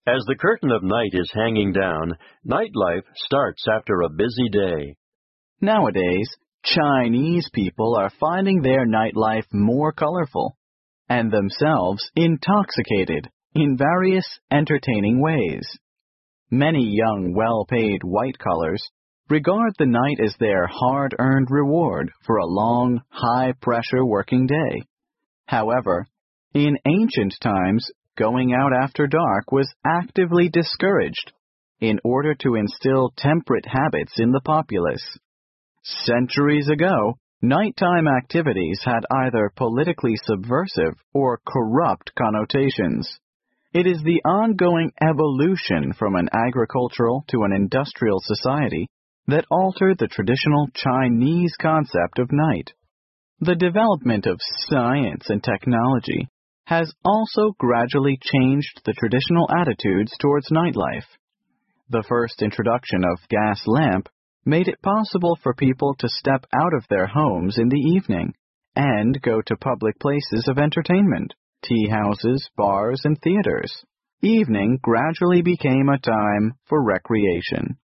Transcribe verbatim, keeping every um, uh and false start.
As the curtain of night is hanging down, nightlife starts after a busy day. Nowadays, Chinese people are finding their nightlife more colorful and themselves intoxicated in various entertaining ways. Many young, well-paid white-collars regard the night as their hard-earned reward for a long, high-pressure working day. However, in ancient times, going out after dark was actively discouraged in order to instill temperate habits in the populace. Centuries ago, nighttime activities had either politically subversive or corrupt connotations. It is the ongoing evolution from an agricultural to an industrial society that altered the traditional Chinese concept of night. The development of science and technology has also gradually changed the traditional attitudes towards nightlife. The first introduction of gas lamp made it possible for people to step out of their homes in the evening and go to public places of entertainment, tea houses, bars, and theaters. Evening gradually became a time for recreation.